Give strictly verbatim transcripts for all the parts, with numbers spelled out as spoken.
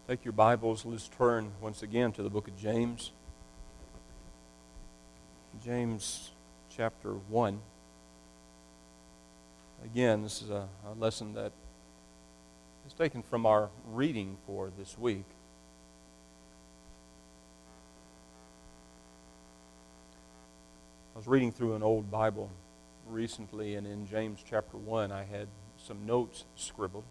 Take your Bibles, let's turn once again to the book of James. James chapter one. Again, this is a, a lesson that is taken from our reading for this week. I was reading through an old Bible recently, and in James chapter one I had some notes scribbled.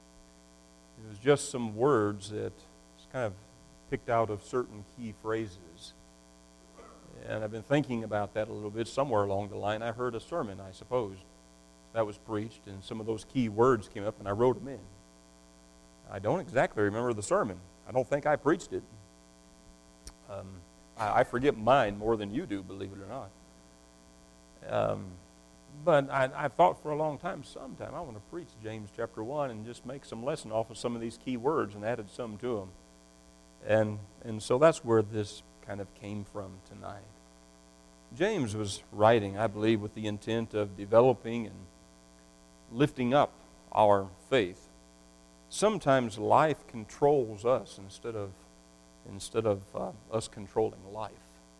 It was just some words that was kind of picked out of certain key phrases. And I've been thinking about that a little bit. Somewhere along the line I heard a sermon, I suppose, that was preached, and some of those key words came up, and I wrote them in. I don't exactly remember the sermon. I don't think I preached it. Um, I, I forget mine more than you do, believe it or not. Um, but I, I've thought for a long time, sometime I want to preach James chapter one and just make some lesson off of some of these key words and added some to them. And, and so that's where this kind of came from tonight. James was writing, I believe, with the intent of developing and lifting up our faith. Sometimes life controls us instead of instead of uh, us controlling life.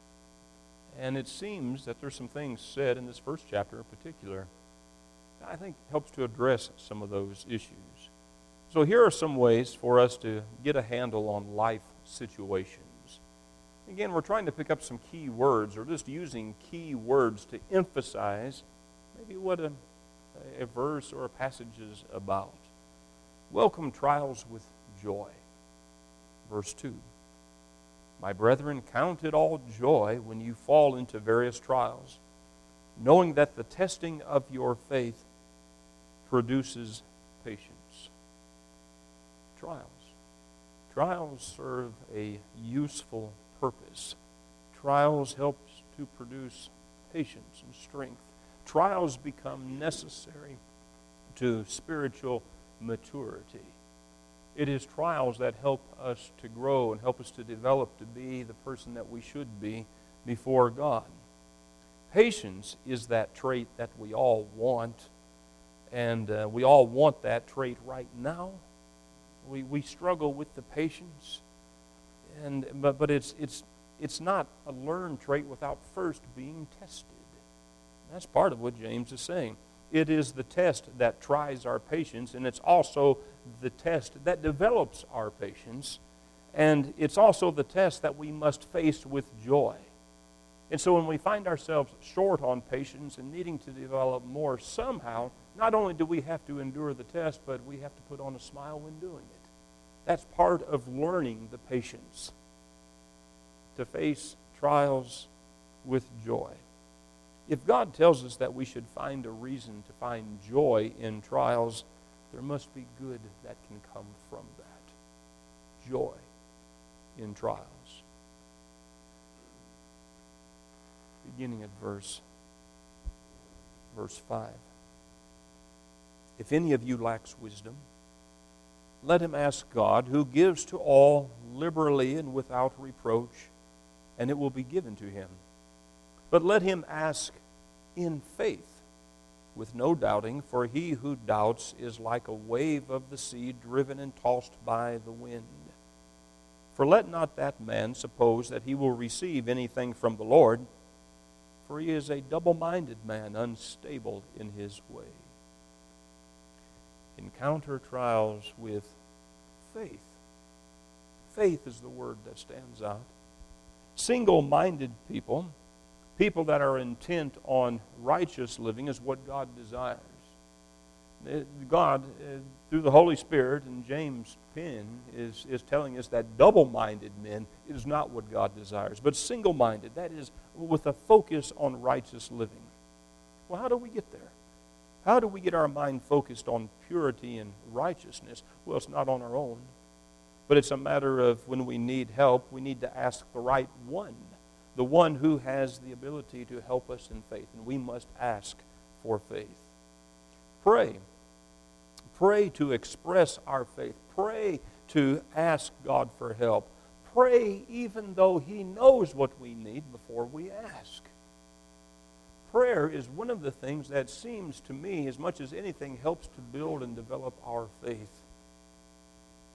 And it seems that there's some things said in this first chapter in particular that I think helps to address some of those issues. So here are some ways for us to get a handle on life situations. Again, we're trying to pick up some key words, or just using key words to emphasize maybe what a, a verse or a passage is about. Welcome trials with joy. Verse two. My brethren, count it all joy when you fall into various trials, knowing that the testing of your faith produces patience. Trials. Trials serve a useful purpose. Trials help to produce patience and strength. Trials become necessary to spiritual maturity. It is trials that help us to grow and help us to develop to be the person that we should be before God. Patience is that trait that we all want, and uh, we all want that trait right now. We we struggle with the patience, and but but it's it's it's not a learned trait without first being tested. That's part of what James is saying. It is the test that tries our patience, and it's also the test that develops our patience, and it's also the test that we must face with joy. And so when we find ourselves short on patience and needing to develop more, somehow, not only do we have to endure the test, but we have to put on a smile when doing it. That's part of learning the patience, to face trials with joy. If God tells us that we should find a reason to find joy in trials, there must be good that can come from that. Joy in trials. Beginning at verse, verse five. If any of you lacks wisdom, let him ask God, who gives to all liberally and without reproach, and it will be given to him. But let him ask in faith, with no doubting, for he who doubts is like a wave of the sea driven and tossed by the wind. For let not that man suppose that he will receive anything from the Lord, for he is a double-minded man, unstable in his way. Encounter trials with faith. Faith is the word that stands out. Single-minded people, people that are intent on righteous living, is what God desires. God, uh, through the Holy Spirit, and James' pen is, is telling us that double-minded men is not what God desires, but single-minded, that is, with a focus on righteous living. Well, how do we get there? How do we get our mind focused on purity and righteousness? Well, it's not on our own, but it's a matter of when we need help, we need to ask the right one, the one who has the ability to help us in faith, and we must ask for faith. Pray. Pray to express our faith. Pray to ask God for help. Pray even though He knows what we need before we ask. Prayer is one of the things that seems to me, as much as anything, helps to build and develop our faith.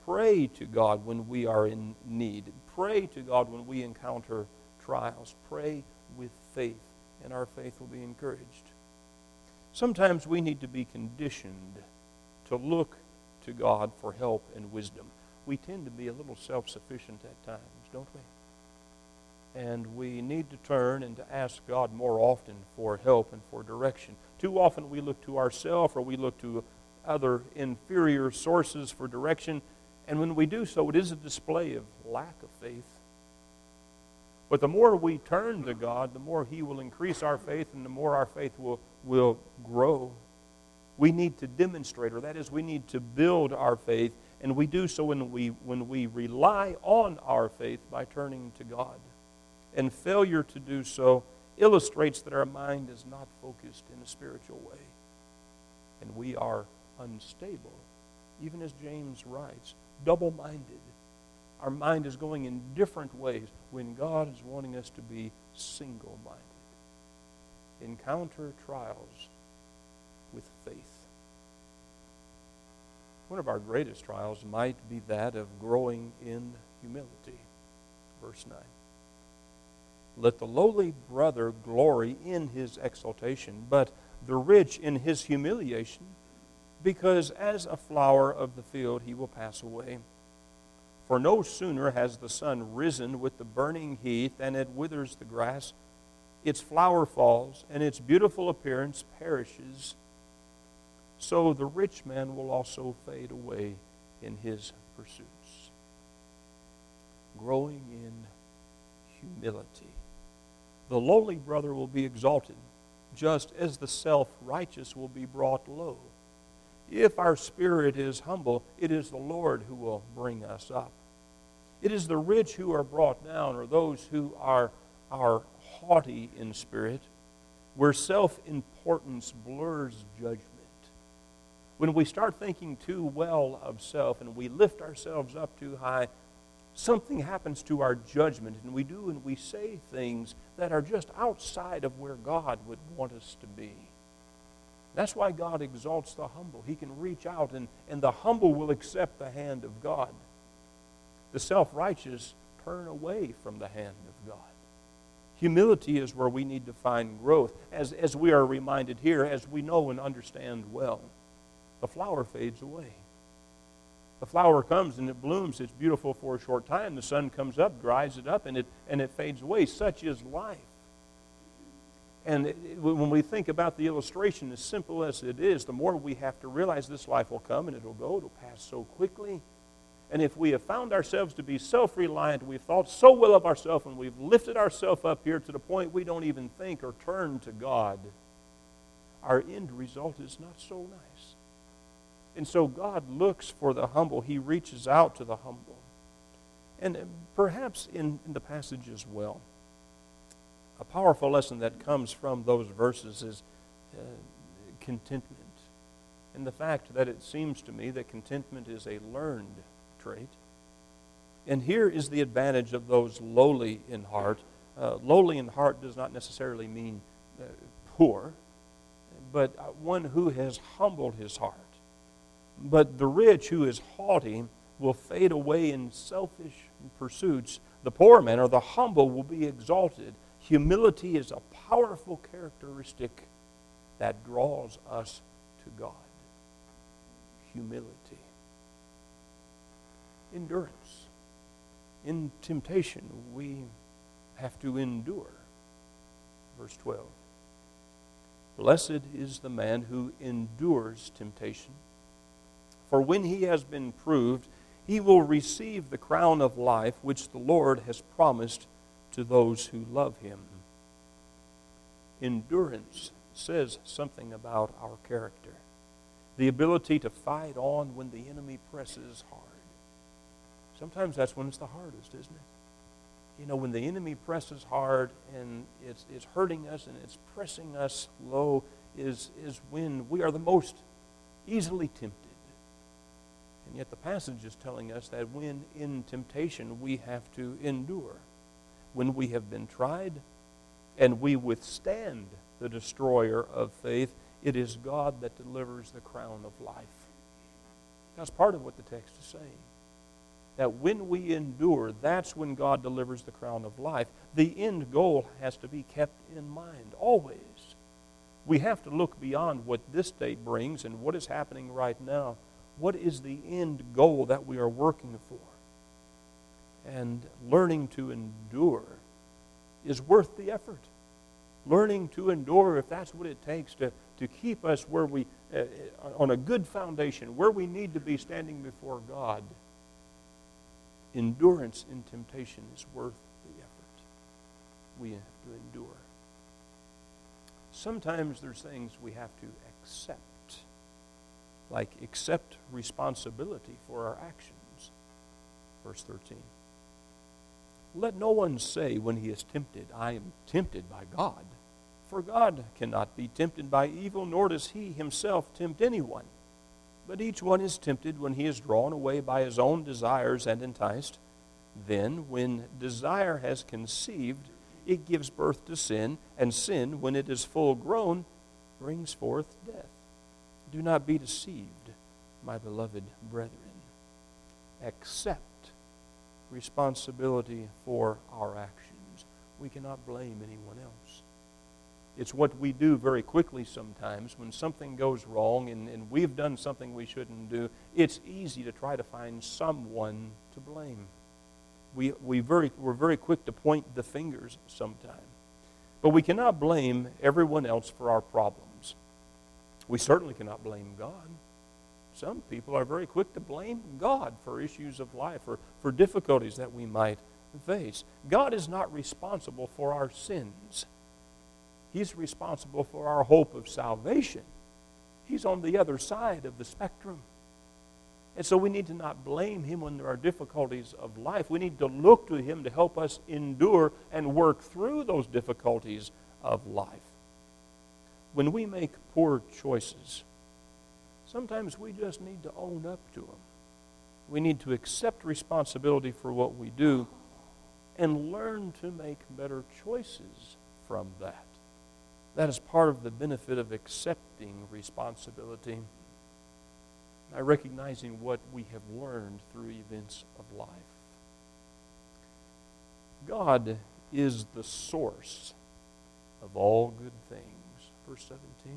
Pray to God when we are in need. Pray to God when we encounter trials. Pray with faith, and our faith will be encouraged. Sometimes we need to be conditioned to look to God for help and wisdom. We tend to be a little self-sufficient at times, don't we? And we need to turn and to ask God more often for help and for direction. Too often we look to ourselves or we look to other inferior sources for direction, and when we do so, it is a display of lack of faith. But the more we turn to God, the more He will increase our faith, and the more our faith will, will grow. We need to demonstrate, or that is, we need to build our faith, and we do so when we, when we rely on our faith by turning to God. And failure to do so illustrates that our mind is not focused in a spiritual way. And we are unstable, even as James writes, double-minded. Our mind is going in different ways when God is wanting us to be single-minded. Encounter trials with faith. One of our greatest trials might be that of growing in humility. Verse nine. Let the lowly brother glory in his exaltation, but the rich in his humiliation, because as a flower of the field he will pass away. For no sooner has the sun risen with the burning heat than it withers the grass, its flower falls, and its beautiful appearance perishes. So the rich man will also fade away in his pursuits. Growing in humility. The lowly brother will be exalted, just as the self-righteous will be brought low. If our spirit is humble, it is the Lord who will bring us up. It is the rich who are brought down, or those who are, are haughty in spirit, where self-importance blurs judgment. When we start thinking too well of self and we lift ourselves up too high, something happens to our judgment, and we do and we say things that are just outside of where God would want us to be. That's why God exalts the humble. He can reach out, and, and the humble will accept the hand of God. The self-righteous turn away from the hand of God. Humility is where we need to find growth. As, as we are reminded here, as we know and understand well, the flower fades away. The flower comes and it blooms. It's beautiful for a short time. The sun comes up, dries it up, and it, and it fades away. Such is life. And it, when we think about the illustration, as simple as it is, the more we have to realize this life will come and it'll go. It'll pass so quickly. And if we have found ourselves to be self-reliant, we've thought so well of ourselves, and we've lifted ourselves up here to the point we don't even think or turn to God, our end result is not so nice. And so God looks for the humble. He reaches out to the humble. And perhaps in, in the passage as well, a powerful lesson that comes from those verses is uh, contentment. And the fact that it seems to me that contentment is a learned trait. And here is the advantage of those lowly in heart. Uh, lowly in heart does not necessarily mean uh, poor, but one who has humbled his heart. But the rich who is haughty will fade away in selfish pursuits. The poor man or the humble will be exalted. Humility is a powerful characteristic that draws us to God. Humility. Endurance. In temptation, we have to endure. Verse twelve. Blessed is the man who endures temptation. For when he has been proved, he will receive the crown of life which the Lord has promised to those who love him. Endurance says something about our character. The ability to fight on when the enemy presses hard. Sometimes that's when it's the hardest, isn't it? You know, when the enemy presses hard and it's, it's hurting us and it's pressing us low is, is when we are the most easily tempted. And yet the passage is telling us that when in temptation we have to endure. When we have been tried and we withstand the destroyer of faith, it is God that delivers the crown of life. That's part of what the text is saying. that when we endure, that's when God delivers the crown of life. The end goal has to be kept in mind, always. We have to look beyond what this day brings and what is happening right now. What is the end goal that we are working for? And learning to endure is worth the effort. Learning to endure, if that's what it takes to, to keep us where we, uh, on a good foundation, where we need to be standing before God, endurance in temptation is worth the effort. We have to endure. Sometimes there's things we have to accept, like accept responsibility for our actions. Verse thirteen. Let no one say when he is tempted, I am tempted by God. For God cannot be tempted by evil, nor does he himself tempt anyone. But each one is tempted when he is drawn away by his own desires and enticed. Then, when desire has conceived, it gives birth to sin, and sin, when it is full grown, brings forth death. Do not be deceived, my beloved brethren. Accept responsibility for our actions. We cannot blame anyone else. It's what we do very quickly sometimes when something goes wrong and, and we've done something we shouldn't do. It's easy to try to find someone to blame. We, we very, we're very quick to point the fingers sometimes. But we cannot blame everyone else for our problems. We certainly cannot blame God. Some people are very quick to blame God for issues of life or for difficulties that we might face. God is not responsible for our sins. He's responsible for our hope of salvation. He's on the other side of the spectrum. And so we need to not blame Him when there are difficulties of life. We need to look to Him to help us endure and work through those difficulties of life. When we make poor choices, sometimes we just need to own up to them. We need to accept responsibility for what we do and learn to make better choices from that. That is part of the benefit of accepting responsibility by recognizing what we have learned through events of life. God is the source of all good things. Verse seventeen.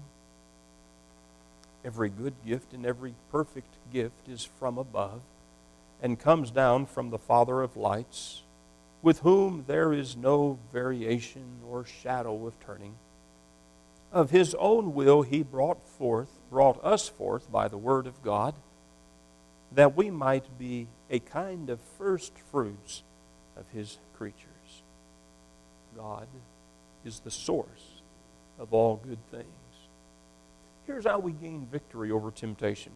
Every good gift and every perfect gift is from above and comes down from the Father of lights, with whom there is no variation or shadow of turning. Of His own will He brought forth, brought us forth by the word of God, that we might be a kind of first fruits of His creatures. God is the source of all good things. Here's how we gain victory over temptation: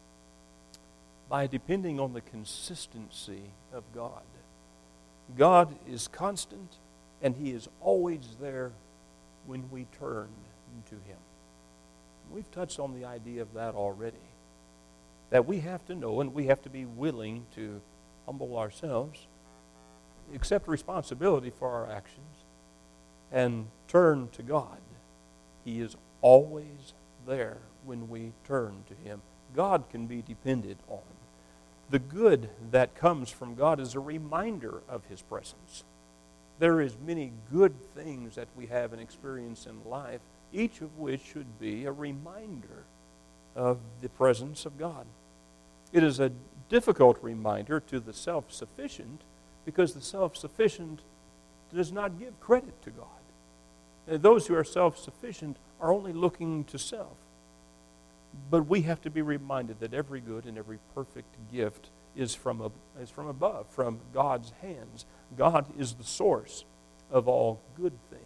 by depending on the consistency of God. God is constant, and He is always there when we turn to Him. We've touched on the idea of that already, that we have to know and we have to be willing to humble ourselves, accept responsibility for our actions, and turn to God. He is always there when we turn to Him. God can be depended on. The good that comes from God is a reminder of His presence. There is many good things that we have and experience in life, each of which should be a reminder of the presence of God. It is a difficult reminder to the self-sufficient because the self-sufficient does not give credit to God. And those who are self-sufficient are only looking to self. But we have to be reminded that every good and every perfect gift is from, a, is from above, from God's hands. God is the source of all good things.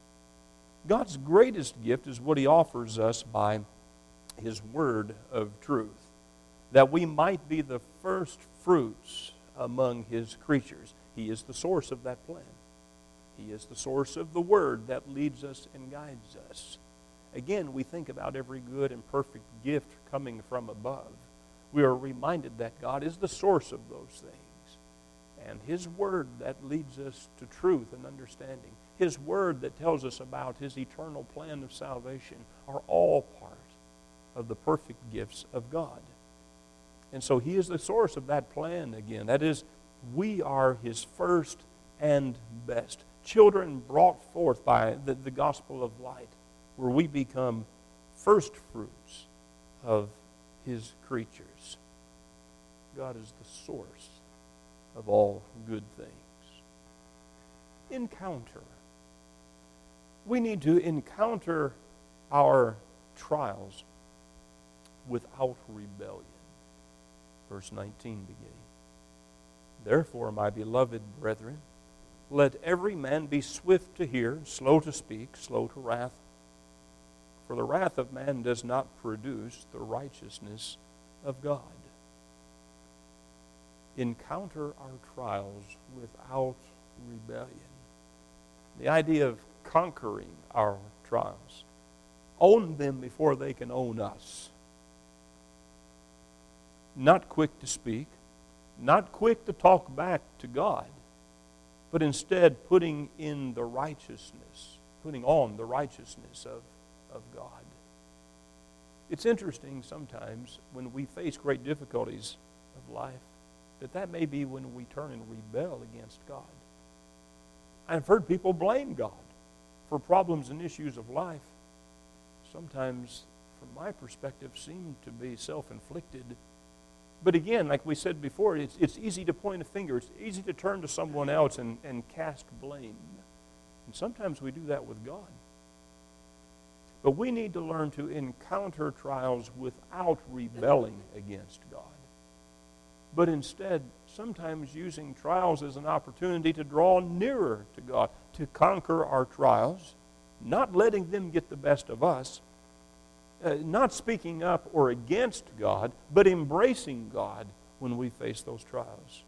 God's greatest gift is what He offers us by His word of truth, that we might be the first fruits among His creatures. He is the source of that plan. He is the source of the word that leads us and guides us. Again, we think about every good and perfect gift coming from above. We are reminded that God is the source of those things. And His word that leads us to truth and understanding, His word that tells us about His eternal plan of salvation, are all part of the perfect gifts of God. And so he is the source of that plan again. That is, we are his first and best. Children brought forth by the, the gospel of light, where we become first fruits of his creatures. God is the source of all good things. Encounter. We need to encounter our trials without rebellion. Verse nineteen beginning. Therefore, my beloved brethren, let every man be swift to hear, slow to speak, slow to wrath. For the wrath of man does not produce the righteousness of God. Encounter our trials without rebellion. The idea of conquering our trials. Own them before they can own us. Not quick to speak, not quick to talk back to God, but instead putting in the righteousness, putting on the righteousness of, of God. It's interesting sometimes when we face great difficulties of life, that that may be when we turn and rebel against God. I've heard people blame God for problems and issues of life. Sometimes, from my perspective, seem to be self-inflicted. But again, like we said before, it's, it's easy to point a finger. It's easy to turn to someone else and, and cast blame. And sometimes we do that with God. But we need to learn to encounter trials without rebelling against God. But instead, sometimes using trials as an opportunity to draw nearer to God, to conquer our trials, not letting them get the best of us, uh, not speaking up or against God, but embracing God when we face those trials.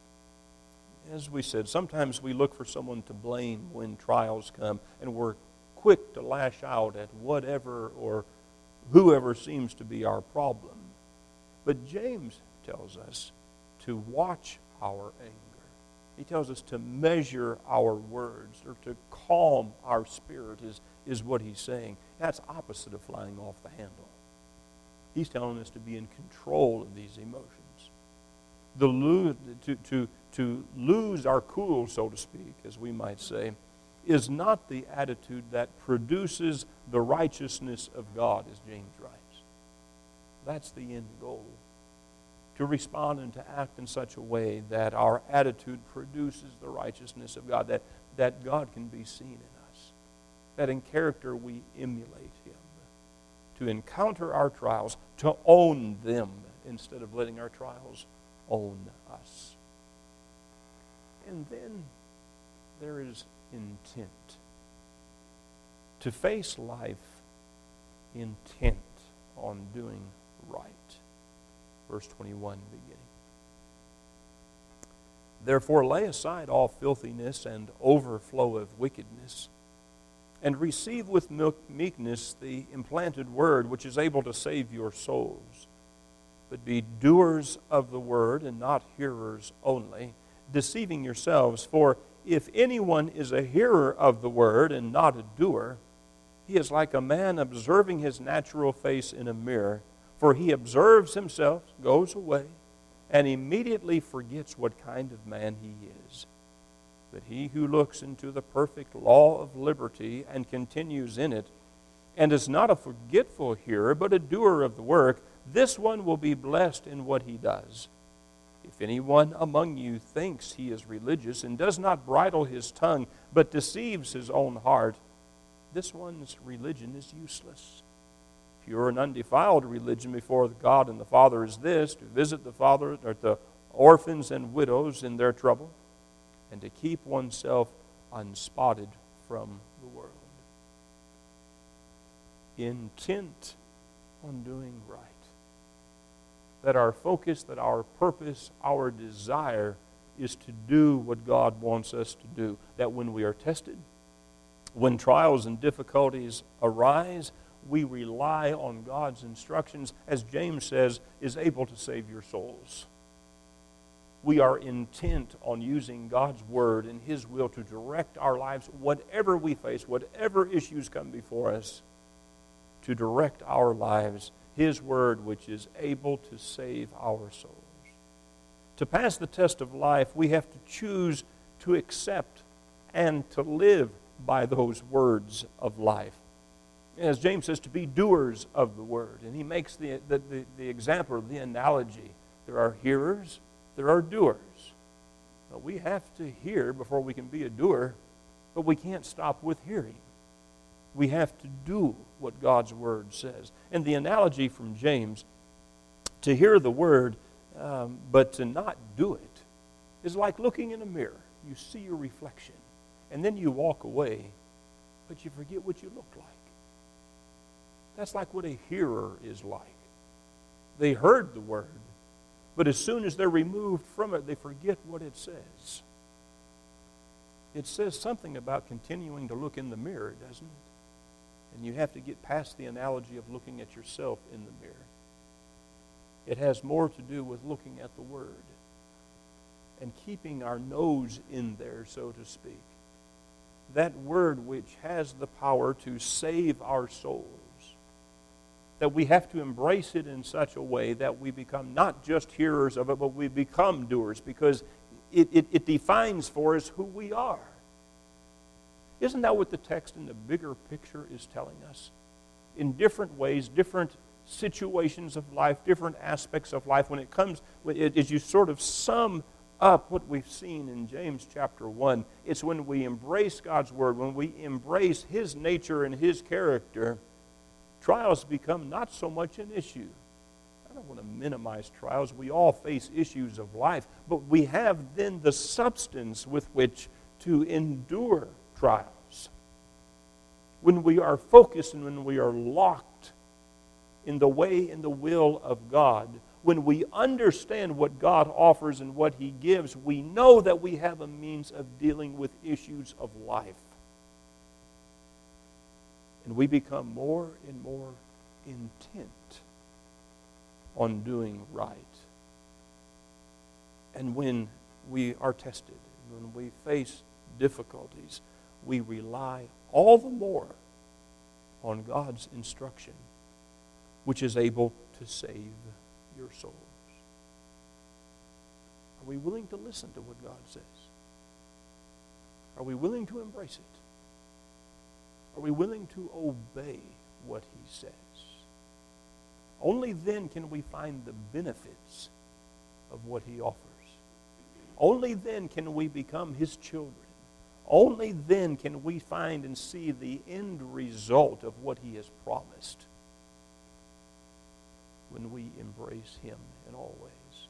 As we said, sometimes we look for someone to blame when trials come, and we're quick to lash out at whatever or whoever seems to be our problem. But James tells us to watch our anger. He tells us to measure our words, or to calm our spirit is, is what he's saying. That's opposite of flying off the handle. He's telling us to be in control of these emotions. The lose, to, to, to lose our cool, so to speak, as we might say, is not the attitude that produces the righteousness of God, as James writes. That's the end goal. To respond and to act in such a way that our attitude produces the righteousness of God, that, that God can be seen in us, that in character we emulate him. To encounter our trials, to own them instead of letting our trials own us. And then there is intent. To face life intent on doing right. Verse twenty-one beginning. Therefore lay aside all filthiness and overflow of wickedness, and receive with meekness the implanted word which is able to save your souls. But be doers of the word and not hearers only, deceiving yourselves. For if anyone is a hearer of the word and not a doer, he is like a man observing his natural face in a mirror. For he observes himself, goes away, and immediately forgets what kind of man he is. But he who looks into the perfect law of liberty and continues in it, and is not a forgetful hearer, but a doer of the work, this one will be blessed in what he does. If anyone among you thinks he is religious and does not bridle his tongue, but deceives his own heart, this one's religion is useless. Pure and undefiled religion before God and the Father is this, to visit the father or the orphans and widows in their trouble, and to keep oneself unspotted from the world. Intent on doing right. That our focus, that our purpose, our desire is to do what God wants us to do. That when we are tested, when trials and difficulties arise, we rely on God's instructions, as James says, is able to save your souls. We are intent on using God's word and his will to direct our lives, whatever we face, whatever issues come before us, to direct our lives His Word, which is able to save our souls. To pass the test of life, we have to choose to accept and to live by those words of life. As James says, to be doers of the Word. And he makes the, the, the, the example, the analogy. There are hearers, there are doers. Now, we have to hear before we can be a doer, but we can't stop with hearing. We have to do what God's Word says. And the analogy from James, to hear the Word, um, but to not do it, is like looking in a mirror. You see your reflection, and then you walk away, but you forget what you look like. That's like what a hearer is like. They heard the Word, but as soon as they're removed from it, they forget what it says. It says something about continuing to look in the mirror, doesn't it? And you have to get past the analogy of looking at yourself in the mirror. It has more to do with looking at the Word and keeping our nose in there, so to speak. That Word which has the power to save our souls. That we have to embrace it in such a way that we become not just hearers of it, but we become doers, because it, it, it defines for us who we are. Isn't that what the text in the bigger picture is telling us? In different ways, different situations of life, different aspects of life, when it comes, as you sort of sum up what we've seen in James chapter one, it's when we embrace God's Word, when we embrace His nature and His character, trials become not so much an issue. I don't want to minimize trials. We all face issues of life, but we have then the substance with which to endure trials. When we are focused and when we are locked in the way and the will of God, when we understand what God offers and what He gives, we know that we have a means of dealing with issues of life. And we become more and more intent on doing right. And when we are tested, when we face difficulties, we rely all the more on God's instruction, which is able to save your souls. Are we willing to listen to what God says? Are we willing to embrace it? Are we willing to obey what He says? Only then can we find the benefits of what He offers. Only then can we become His children. Only then can we find and see the end result of what He has promised, when we embrace Him in all ways.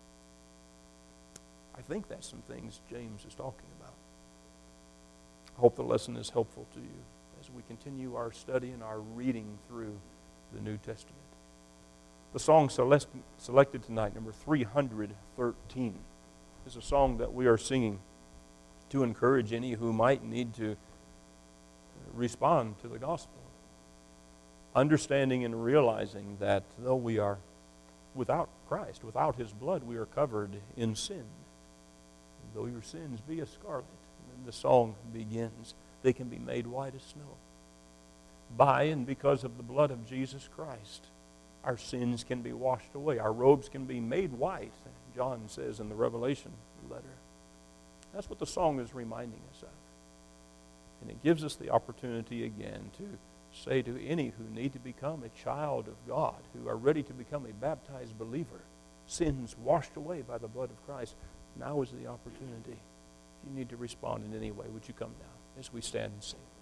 I think that's some things James is talking about. I hope the lesson is helpful to you as we continue our study and our reading through the New Testament. The song selected tonight, number three hundred thirteen, is a song that we are singing to encourage any who might need to respond to the gospel. Understanding and realizing that though we are without Christ, without His blood, we are covered in sin. Though your sins be as scarlet, and then the song begins, they can be made white as snow. By and because of the blood of Jesus Christ, our sins can be washed away. Our robes can be made white, John says in the Revelation letter. That's what the song is reminding us of. And it gives us the opportunity again to say to any who need to become a child of God, who are ready to become a baptized believer, sins washed away by the blood of Christ, now is the opportunity. If you need to respond in any way, would you come now as we stand and sing?